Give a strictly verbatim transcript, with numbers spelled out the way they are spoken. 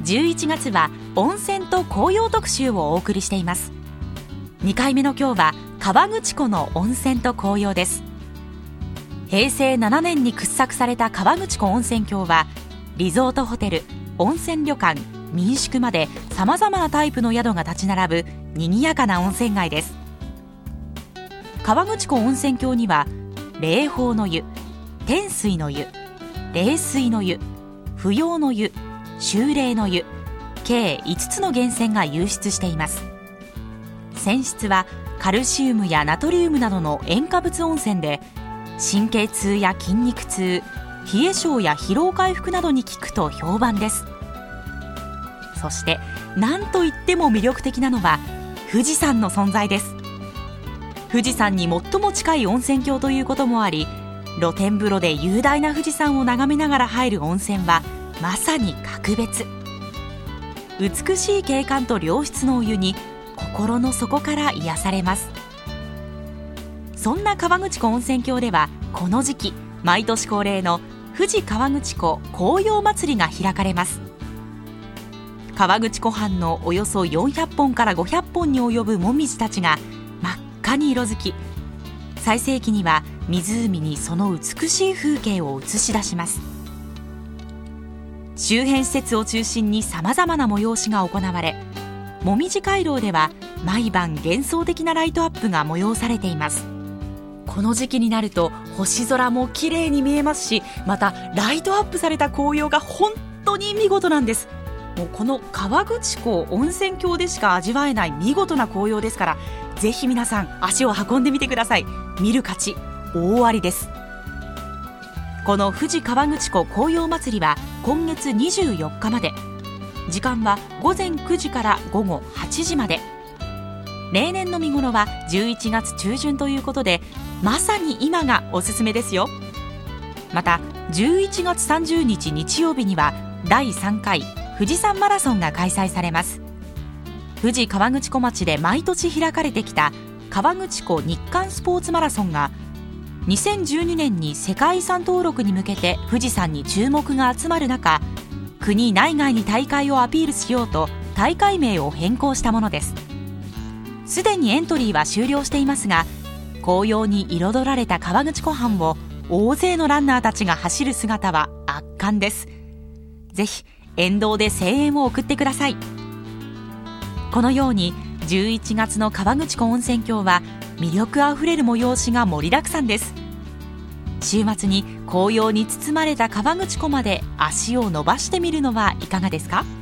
じゅういちがつは温泉と紅葉特集をお送りしています。にかいめの今日は河口湖の温泉と紅葉です。へいせいななねんに掘削された河口湖温泉郷はリゾートホテル、温泉旅館、民宿までさまざまなタイプの宿が立ち並ぶ賑やかな温泉街です。河口湖温泉郷には霊峰の湯、天水の湯、冷水の湯、不要の湯、秋冷の湯、計いつつの源泉が湧出しています。泉質はカルシウムやナトリウムなどの塩化物温泉で、神経痛や筋肉痛、冷え性や疲労回復などに効くと評判です。そして何といっても魅力的なのは富士山の存在です。富士山に最も近い温泉郷ということもあり、露天風呂で雄大な富士山を眺めながら入る温泉はまさに格別。美しい景観と良質のお湯に心の底から癒されます。そんな河口湖温泉郷ではこの時期毎年恒例の富士河口湖紅葉祭りが開かれます。河口湖畔のおよそよんひゃっぽんからごひゃっぽんに及ぶもみじたちが真っ赤に色づき、最盛期には湖にその美しい風景を映し出します。周辺施設を中心にさまざまな催しが行われ、もみじ回廊では毎晩幻想的なライトアップが催されています。この時期になると星空も綺麗に見えますし、またライトアップされた紅葉が本当に見事なんです。もうこの河口湖温泉郷でしか味わえない見事な紅葉ですから、ぜひ皆さん足を運んでみてください。見る価値大ありです。この富士河口湖紅葉祭りは今月にじゅうよっかまで、時間はごぜんくじからごごはちじまで。例年の見頃はじゅういちがつちゅうじゅんということで、まさに今がおすすめですよ。またじゅういちがつさんじゅうにち日曜日にはだいさんかい富士山マラソンが開催されます。富士河口湖町で毎年開かれてきた河口湖日韓スポーツマラソンがにせんじゅうにねんに世界遺産登録に向けて富士山に注目が集まる中、国内外に大会をアピールしようと大会名を変更したものです。すでにエントリーは終了していますが、紅葉に彩られた河口湖畔を大勢のランナーたちが走る姿は圧巻です。ぜひ沿道で声援を送ってください。このようにじゅういちがつの河口湖温泉郷は魅力あふれる催しが盛りだくさんです。週末に紅葉に包まれた河口湖まで足を伸ばしてみるのはいかがですか？